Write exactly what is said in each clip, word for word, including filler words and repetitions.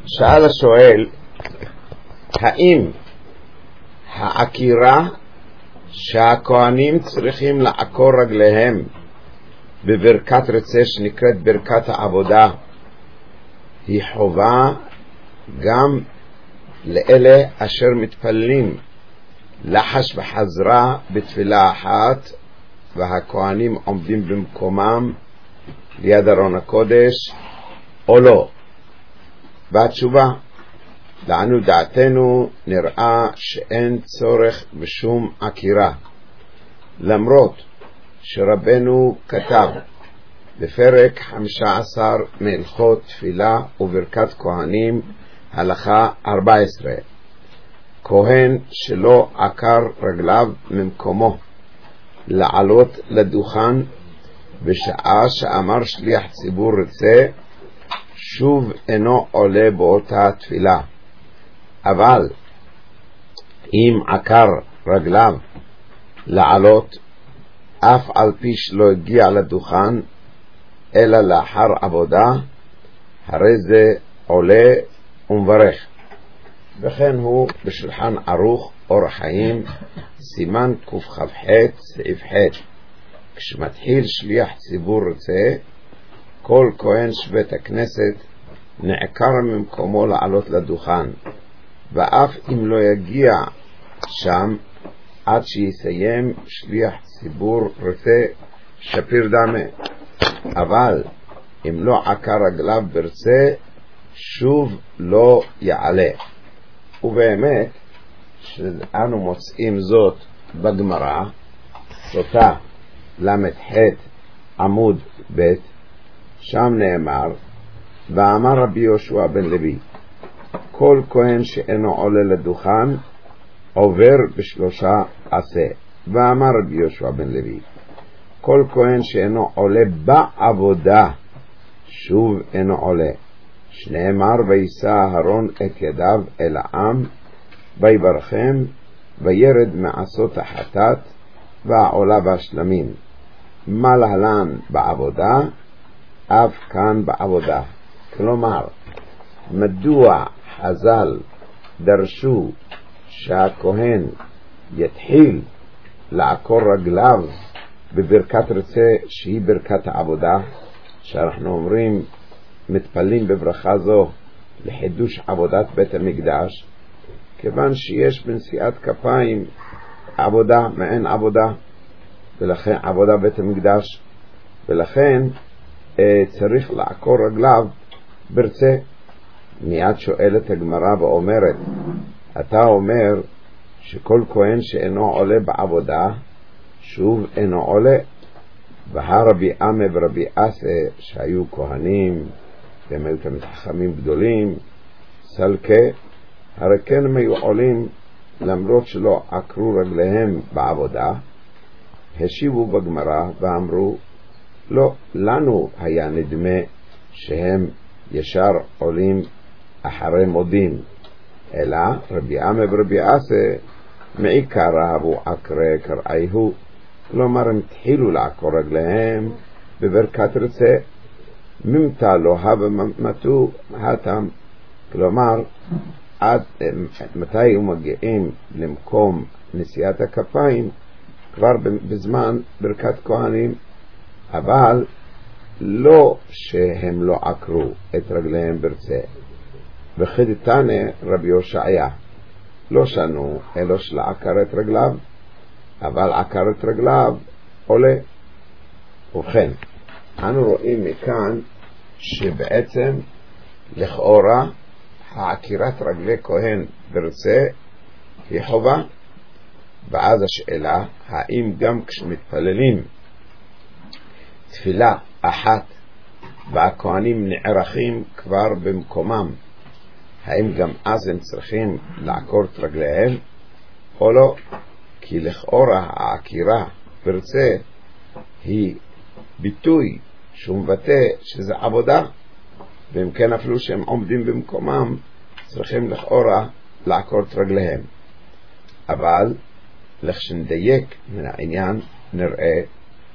שאל השואל, האם העקירה שהכהנים צריכים לעקור רגליהם בברכת רצה שנקראת ברכת העבודה היא חובה גם לאלה אשר מתפללים לחש וחזרה בתפילה אחת והכהנים עומדים במקומם ליד ארון הקודש או לא? והתשובה, לענו דעתנו נראה שאין צורך בשום עקירה, למרות שרבנו כתב בפרק חמישה עשר מהלכות תפילה וברכת כהנים הלכה ארבע עשרה, כהן שלא עקר רגליו ממקומו לעלות לדוכן בשעה שאמר שליח ציבור רצה, שוב אינו עולה באותה תפילה. אבל אם עקר רגליו לעלות אף על פי שלא הגיע לדוכן אלא לאחר עבודה, הרי זה עולה ומברך. וכן הוא בשולחן ערוך אור חיים סימן קכ"ח סעיף ח', כשמתחיל שליח ציבור רצה כל כהן שבית הכנסת נעקר ממקומו לעלות לדוכן, ואף אם לא יגיע שם עד שיסיים שליח ציבור רצה שפיר דמה. אבל אם לא עקר רגליו ברצה שוב לא יעלה. ובאמת שאנו מוצאים זאת בגמרא, סוטה למ"ח עמוד ב', שם נאמר, ואמר רבי יהושע בן לוי, כל כהן שאינו עולה לדוכן עובר בשלושה עשה. ואמר רבי יהושע בן לוי, כל כהן שאינו עולה בעבודה שוב אינו עולה. שנאמר, וישא אהרון את ידיו אל העם ויברכם וירד מעשות החטאת והעולה והשלמים. מה להלן בעבודה? אף כאן בעבודה. כלומר, מדוע חז"ל דרשו שהכהן יתחיל לעקור רגליו בברכת רצה שהיא ברכת העבודה, שאנחנו אומרים מתפלים בברכה זו לחידוש עבודת בית המקדש, כיוון שיש בנשיאת כפיים עבודה מעין עבודה, ולכן עבודה בית המקדש, ולכן אה, צריך לעקור רגליו ברצה. מיד שואלת הגמרא ואומרת, אתה אומר שכל כהן שאינו עולה בעבודה שוב אינו עולה, והרבי עמי ורבי אסה שהיו כהנים והם היו תמיד חכמים גדולים סלקה, הרי כן הם היו עולים למרות שלא עקרו רגליהם בעבודה. השיבו בגמרא ואמרו, לא, לנו היה נדמה שהם ישר עולים אחרי מודים, אלא רבי עמי ורבי אסה מעיקר אהבו עקרי קראיהו, כלומר הם התחילו לעקור רגליהם בברכת רצה, ממתה לא הווה מתו התם, כלומר עד מתי היו מגיעים למקום נשיאת הכפיים? כבר בזמן ברכת כהנים, אבל לא שהם לא עקרו את רגליהם ברצה. וכדתנא רבי הושעיה, לא שנו אלא שלעקר את רגליו, אבל עקר את רגליו עולה. ובכן, אנו רואים מכאן שבעצם לכאורה העקירת רגלי כהן ברצה היא חובה. ואז השאלה, האם גם כשמתפללים תפילה אחת והכהנים נערכים כבר במקומם, האם גם אז הם צריכים לעקור את רגליהם או לא? כי לכאורה העקירה ברצה היא ביטוי שהוא מבטא שזה עבודה, ואם כן אפילו שהם עומדים במקומם צריכים לכאורה לעקור את רגליהם. אבל לכשנדייק מן העניין נראה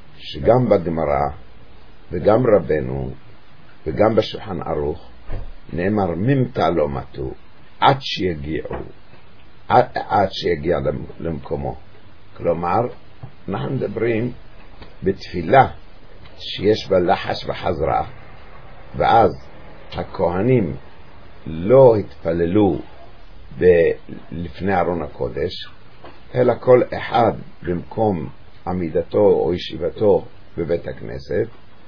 שגם בגמרא וגם רבנו וגם בשולחן ערוך נאמר ממתא לא מתו, עד שיגיעו, עד, עד שיגיע למקומו. כלומר, אנחנו מדברים בתפילה שיש בה לחש וחזרה, ואז הכהנים לא התפללו לפני ארון הקודש, אלא כל אחד במקום עמידתו או ישיבתו בבית הכנסת,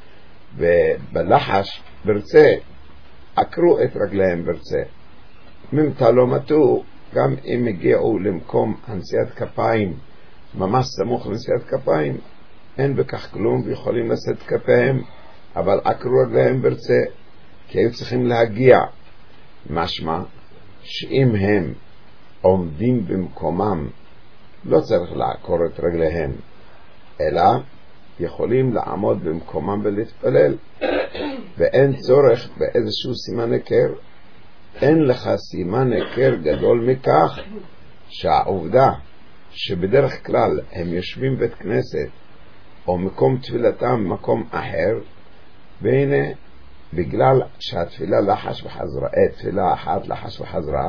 ובלחש ברצה עקרו את רגליהם ברצה. ממתא לא מתו, גם אם הגיעו למקום הנשיאת כפיים ממש סמוך לנשיאת כפיים, אין בכך כלום ויכולים לשאת כפיהם, אבל עקרו רגליהם ברצה, כי היו צריכים להגיע. משמע שאם הם עומדים במקומם לא צריך לעקור את רגליהם, אלא יכולים לעמוד במקומם ולהתפלל, ואין צורך באיזשהו סימן היכר. אין לך סימן היכר גדול מכך שהעובדה שבדרך כלל הם יושבים בית כנסת או מקום תפילתם מקום אחר, והנה בגלל שהתפילה לחש וחזרה, תפילה אחת לחש וחזרה,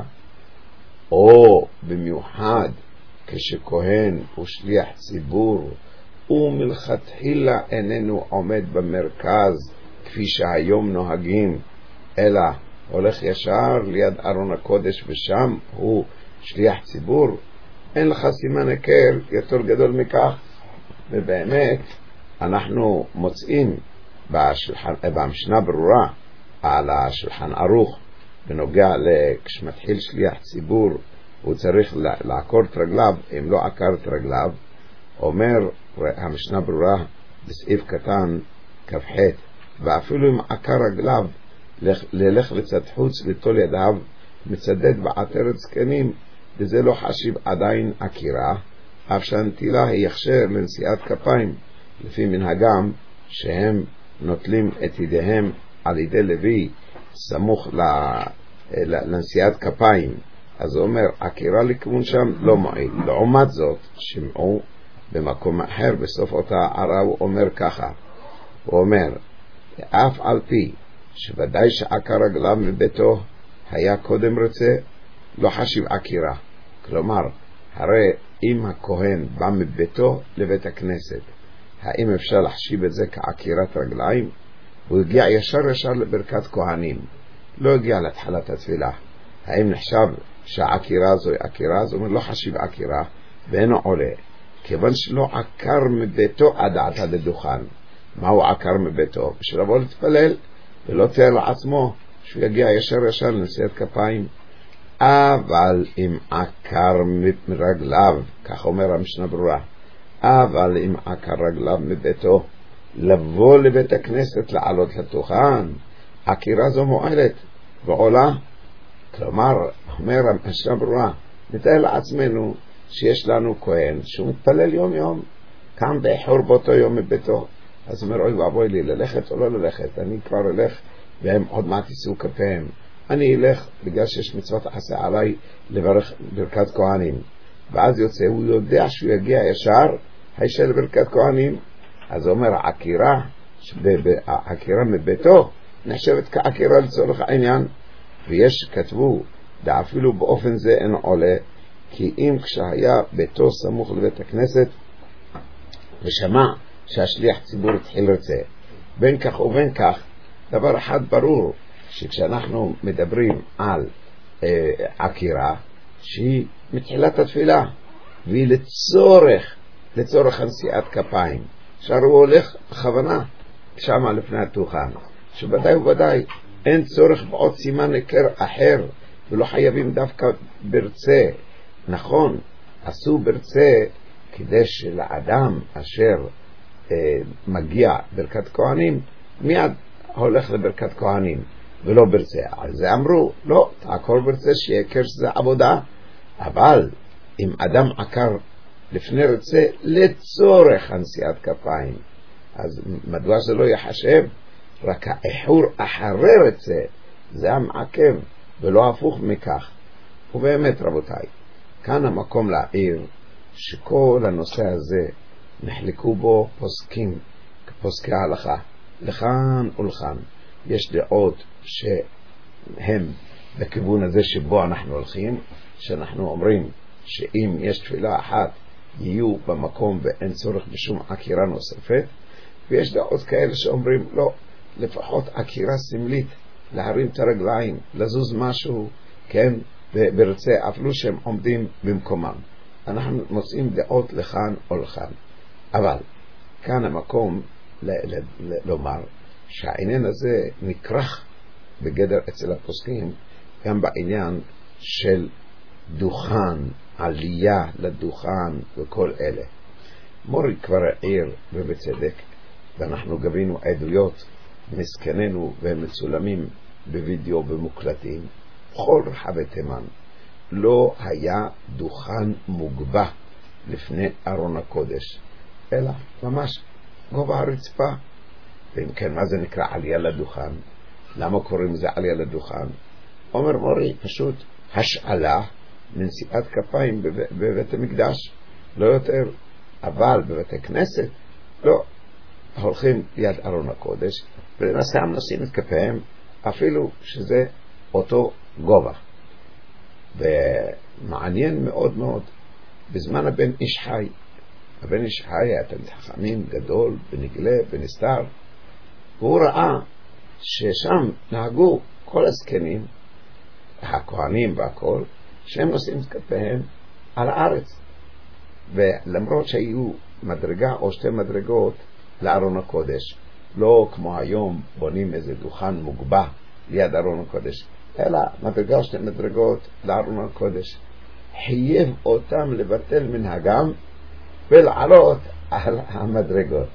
או במיוחד כשכהן הוא שליח ציבור ומלכתחילה איננו עומד במרכז כפי שהיום נוהגים, אלא הולך ישר ליד ארון הקודש ושם הוא שליח ציבור, אין לך סימן היכר יותר גדול מכך. ובאמת אנחנו מוצאים בשולחן, במשנה ברורה על השולחן ערוך בנוגע כשמתחיל שליח ציבור הוא צריך לעקור את רגליו, אם לא עקר את רגליו, אומר המשנה ברורה בסעיף קטן כ"ח, ואפילו אם עקר רגליו ללך לצד חוץ לטול ידיו מצדד בעטרת זקנים, וזה לא חשיב עדיין עקירה, אף שהנטילה היא הכשר לנשיאת כפיים, לפי מנהגם שהם נוטלים את ידיהם על ידי לוי סמוך לנשיאת כפיים. אז הוא אומר עקירה לכיוון שם לא מועיל. לעומת זאת שמעו במקום אחר בסוף אותה הערה הוא אומר ככה, הוא אומר אף על פי שוודאי שעקר רגליו מביתו היה קודם רצה, לא חשיב עקירה. כלומר, הרי אם הכהן בא מביתו לבית הכנסת, האם אפשר לחשיב את זה כעקירת רגליים? הוא הגיע ישר ישר לברכת כהנים, לא הגיע להתחלת התפילה. האם נחשב שהעקירה זו היא עקירה? זאת אומרת לא חשיב עקירה ואינו עולה, כיוון שלא עקר מביתו עד עתה לדוכן. מהו עקר מביתו? בשביל לבוא להתפלל, ולא תהיה לעצמו שהוא יגיע ישר ישר לנשיאת כפיים. אבל אם עקר מרגליו, כך אומר המשנה ברורה, אבל אם עקר רגליו מביתו לבוא לבית הכנסת לעלות לדוכן, עקירה זו מועלת ועולה. כלומר, אומר המשנה ברורה, נתאר לעצמנו שיש לנו כהן שהוא מתפלל יום יום, קם באיחור באותו יום מביתו, אז אומר אוי ואבוי לי ללכת או לא ללכת, אני כבר אלך והם עוד מעט יישאו כפיהם, אני אלך בגלל שיש מצוות עשה עליי לברך ברכת כהנים. ואז יוצא, הוא יודע שהוא יגיע ישר הישר לברכת כהנים, אז הוא אומר עקירה, עקירה מביתו נחשבת כעקירה לצורך העניין. ויש כתבו ואפילו באופן זה אין עולה, כי אם כשהיה ביתו סמוך לבית הכנסת ושמע שהשליח ציבור התחיל רצה, בין כך ובין כך דבר אחד ברור, שכשאנחנו מדברים על אה, עקירה שהיא מתחילת התפילה והיא לצורך לצורך הנשיאת כפיים, עכשיו הוא הולך בכוונה שמה לפני הדוכן, שבוודאי ובוודאי אין צורך בעוד סימן היכר אחר, ולא חייבים דווקא ברצה. נכון, עשו ברצה כדי שלאדם אשר אה, מגיע ברכת כהנים מיד הולך לברכת כהנים ולא ברצה. על זה אמרו לא, תעקור ברצה שיהיה היכר שזה עבודה. אבל אם אדם עקר לפני רצה לצורך הנשיאת כפיים, אז מדוע זה לא יחשב? רק האיחור אחרי רצה זה המעכב ולא הפוך מכך. ובאמת רבותיי, כאן המקום להעיר שכל הנושא הזה נחלקו בו פוסקים, פוסקי ההלכה לכאן ולכאן. יש דעות הם בכיוון הזה שבו אנחנו הולכים, שאנחנו אומרים שאם יש תפילה אחת יהיו במקום ואין צורך בשום עקירה נוספת, ויש דעות כאלה שאומרים לא, לפחות עקירה סמלית, להרים את הרגליים, לזוז משהו, כן, ברצה, אפילו שהם עומדים במקומם. אנחנו מוצאים דעות לכאן או לכאן. אבל כאן המקום ל- ל- ל- לומר שהעניין הזה נקרח בגדר אצל הפוסקים גם בעניין של דוכן, עלייה לדוכן וכל אלה. מורי כבר העיר ובצדק, ואנחנו גבינו עדויות מסכננו והם מצולמים בווידאו ומוקלטים. בכל רחבי תימן לא היה דוכן מוגבה לפני ארון הקודש, אלא ממש גובה הרצפה. ואם כן, מה זה נקרא עלייה לדוכן? למה קוראים זה עלייה לדוכן? אומר מורי, פשוט השאלה מנשיאת כפיים בב... בבית המקדש, לא יותר. אבל בבית הכנסת לא, הולכים ליד ארון הקודש ולמעשה נושאים את כפיהם אפילו שזה אותו גובה. ומעניין מאוד מאוד, בזמן הבן איש חי, הבן איש חי היה תלמיד חכמים גדול ונגלה ונסתר, והוא ראה ששם נהגו כל הזקנים, הכהנים והכל, שהם נושאים את כפיהם על הארץ, ולמרות שהיו מדרגה או שתי מדרגות לארון הקודש, לא כמו היום בונים איזה דוכן מוגבה ליד ארון הקודש, אלא מדרגה או שתי מדרגות לארון הקודש. חייב אותם לבטל מנהגם ולעלות על המדרגות.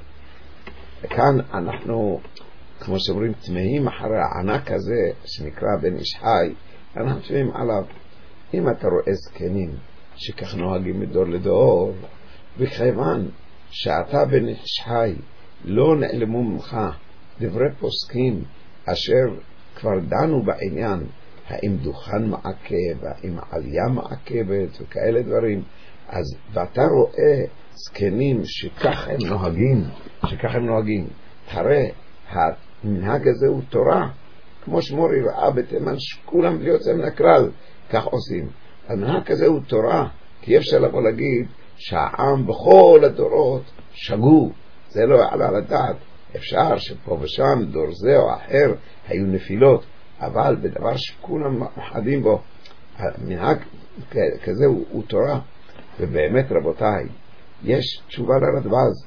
וכאן אנחנו, כמו שאומרים, תמהים אחרי הענק הזה שנקרא בן איש חי, אנחנו תמהים עליו. אם אתה רואה זקנים שכך נוהגים מדור לדור, וכיוון שאתה בן איש חי לא נעלמו ממך דברי פוסקים אשר כבר דנו בעניין, האם דוכן מעכב, האם עלייה מעכבת וכאלה דברים, אז ואתה רואה זקנים שכך הם נוהגים, שכך הם נוהגים, הרי המנהג הזה הוא תורה, כמו שמורי ראה בתימן שכולם בלי יוצא מן הכלל כך עושים. המנהג הזה הוא תורה, כי אפשר לבוא להגיד שהעם בכל הדורות שגו, זה לא יעלה על הדעת. אפשר שפה ושם דור זה או אחר היו נפילות, אבל בדבר שכולם מחדים בו, המנהג כזה הוא, הוא תורה. ובאמת רבותיי, יש תשובה לרדב"ז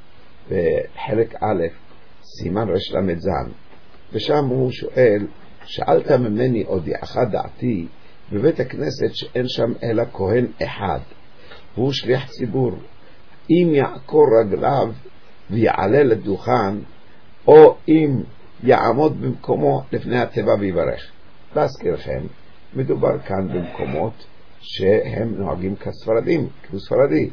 בחלק א' סימן רש למד זן, ושם הוא שואל, שאלת ממני הודיעך דעתי בבית הכנסת שאין שם אלא כהן אחד, והוא שליח ציבור, אם יעקור רגליו ויעלה לדוכן, או אם יעמוד במקומו לפני הטבע ויברך. להזכירכם, מדובר כאן במקומות שהם נוהגים כספרדים, כספרדי,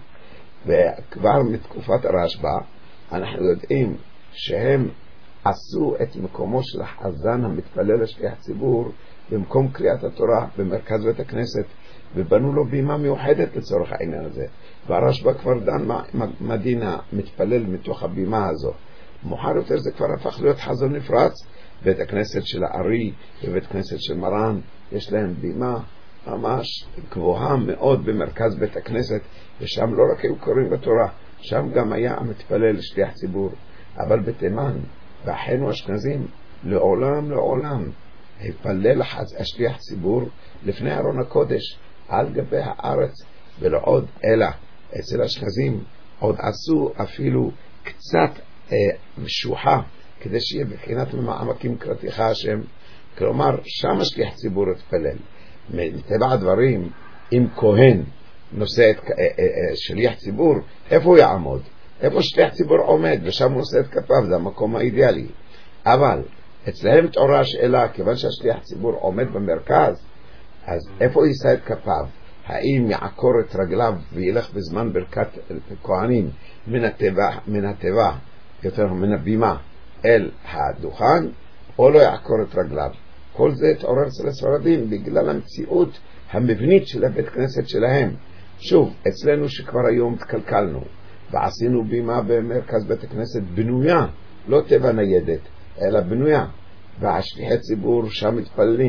וכבר מתקופת הרשב"א אנחנו יודעים שהם עשו את מקומו של החזן המתפלל לשליח ציבור במקום קריאת התורה במרכז בית הכנסת, ובנו לו בימה מיוחדת לצורך העניין הזה, והרשב"א כבר דן מדינה מתפלל מתוך הבימה הזו. מאוחר יותר זה כבר הפך להיות חזון נפרץ. בית הכנסת של הארי ובית הכנסת של מרן יש להם בימה ממש גבוהה מאוד במרכז בית הכנסת, ושם לא רק היו קוראים בתורה, שם גם היה המתפלל לשליח ציבור. אבל בתימן ואחינו אשכנזים לעולם לעולם הפלל השליח ציבור לפני ארון הקודש על גבי הארץ, ולא עוד אלא אצל אשכנזים עוד עשו אפילו קצת אה, משוחה כדי שיהיה בחינת ממעמקים קראתיך השם, כלומר שם השליח ציבור התפלל. מטבע הדברים, אם כהן נושא את אה, אה, אה, שליח ציבור, איפה הוא יעמוד? איפה שליח ציבור עומד, ושם הוא נושא את כפיו, זה המקום האידיאלי. אבל אצלהם תעוררה השאלה, כיוון שהשליח ציבור עומד במרכז, אז איפה יישא את כפיו? האם יעקור את רגליו וילך בזמן ברכת כהנים מן הטבע, מן הטבע, יותר מן הבימה אל הדוכן, או לא יעקור את רגליו? כל זה תעורר אצל הספרדים בגלל המציאות המבנית של הבית כנסת שלהם. שוב, אצלנו שכבר היום התקלקלנו ועשינו בימה במרכז בית הכנסת בנויה, לא טבע ניידת אלא בנויה, והשליחי ציבור שם מתפללים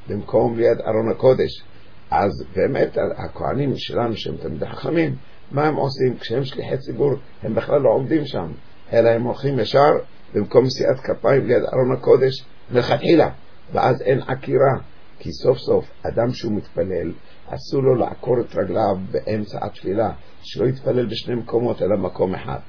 במקום ליד ארון הקודש. אז באמת הכהנים שלנו שהם תלמידי חכמים, מה הם עושים? כשהם שליחי ציבור הם בכלל לא עומדים שם, אלא הם הולכים ישר במקום נשיאת כפיים ליד ארון הקודש מלכתחילה, ואז אין עקירה, כי סוף סוף אדם שהוא מתפלל אסור לו לעקור את רגליו באמצע התפילה, שלא יתפלל בשני מקומות אלא מקום אחד.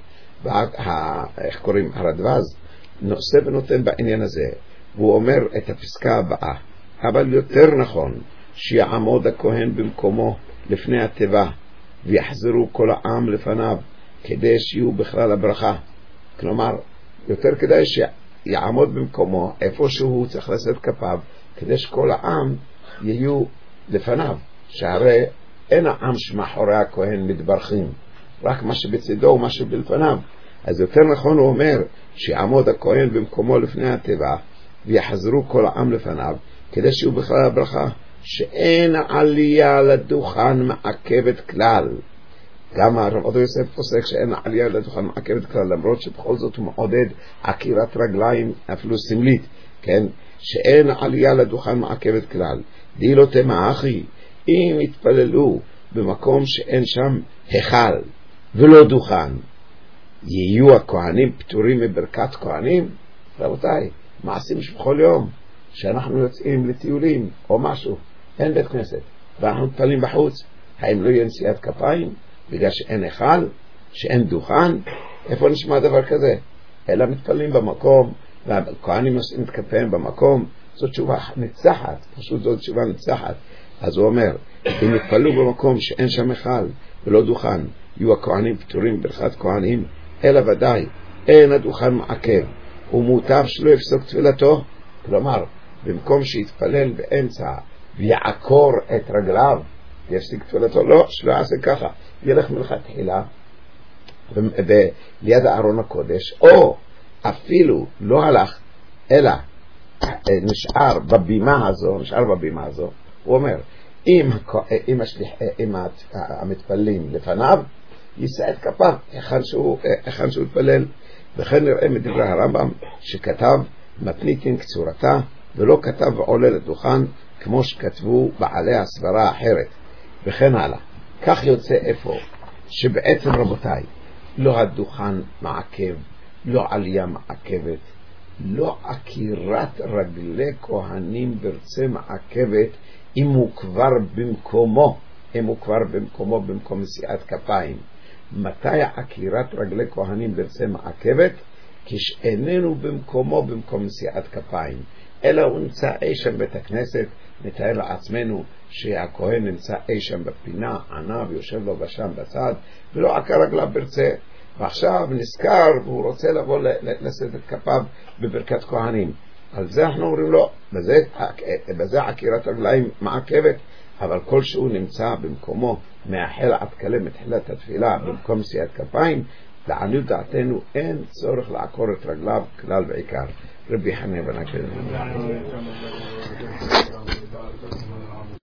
ואיך קוראים? הרדווז נושא ונותן בעניין הזה, והוא אומר את הפסקה הבאה: אבל יותר נכון שיעמוד הכהן במקומו לפני התיבה ויחזרו כל העם לפניו כדי שיהיו בכלל הברכה. כלומר, יותר כדאי שיעמוד במקומו איפה שהוא צריך לשאת כפיו, כדי שכל העם יהיו לפניו, שהרי אין העם שמאחורי הכהן מתברכים, רק מה שבצדו ומה שבלפניו. אז יותר נכון הוא אומר שיעמוד הכהן במקומו לפני התיבה ויחזרו כל העם לפניו כדי שיהיו בכלל הברכה, שאין עלייה לדוכן מעכבת כלל. גם הרב עובדיה יוסף פוסק שאין עלייה לדוכן מעכבת כלל, למרות שבכל זאת הוא מעודד עקירת רגליים אפילו סמלית, כן? שאין עלייה לדוכן מעכבת כלל. די לא תמה אחי, אם יתפללו במקום שאין שם היכל ולא דוכן, יהיו הכהנים פטורים מברכת כהנים? רבותיי, מעשים שבכל יום שאנחנו יוצאים לטיולים או משהו, אין בית כנסת ואנחנו מתפללים בחוץ, האם לא יהיה נשיאת כפיים בגלל שאין היכל, שאין דוכן? איפה נשמע דבר כזה? אלא מתפללים במקום והכהנים נושאים את כפיהם במקום. זאת תשובה ניצחת, פשוט זאת תשובה ניצחת. אז הוא אומר, אם יתפללו במקום שאין שם היכל ולא דוכן, יהיו הכהנים פטורים ברכת כהנים, אלא ודאי אין הדוכן מעכב, ומוטב שלא יפסוק תפילתו. כלומר, במקום שיתפלל באמצע ויעקור את רגליו ויפסיק תפילתו, לא, שלא יעשה ככה, ילך מלכתחילה ליד הארון הקודש, או אפילו לא הלך אלא נשאר בבימה הזו, נשאר בבימה הזו. הוא אומר, אם, אם, השליח, אם המתפללים לפניו, יישא את כפיו היכן שהוא, היכן שהוא התפלל. וכן נראה מדברי הרמב"ם שכתב מתניתין קצורתה, ולא כתב עולה לדוכן כמו שכתבו בעלי הסברה האחרת, וכן הלאה. כך יוצא איפה שבעצם רבותיי, לא הדוכן מעכב, לא עלייה מעכבת, לא עקירת רגלי כהנים ברצה מעכבת, אם הוא כבר במקומו, אם הוא כבר במקומו במקום נשיאת כפיים. מתי עקירת רגלי כהנים ברצה מעכבת? כשאיננו במקומו במקום נשיאת כפיים, אלא הוא נמצא אי שם בית הכנסת. נתאר לעצמנו שהכהן נמצא אי שם בפינה, ענה ויושב לו בשם בצד, ולא עקר רגליו ברצה, ועכשיו נזכר והוא רוצה לבוא לשאת את כפיו בברכת כהנים. על זה אנחנו אומרים לו, בזה, בזה עקירת רגליים מעכבת. אבל כל שהוא נמצא במקומו מאחל עד כלה מתחילת התפילה במקום נשיאת כפיים, לעניות דעתנו אין צורך לעקור את רגליו כלל ועיקר. רבי חנינא בן עקשיא.